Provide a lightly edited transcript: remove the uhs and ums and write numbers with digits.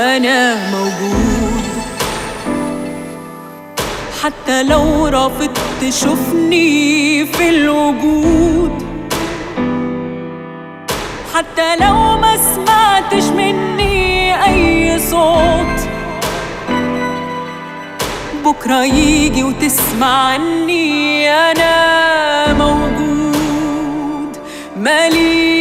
أنا موجود. حتى لو رافض تشوفني في الوجود، حتى لو ما سمعتش مني أي صوت، بكرة يجي وتسمع عني. أنا موجود، مالي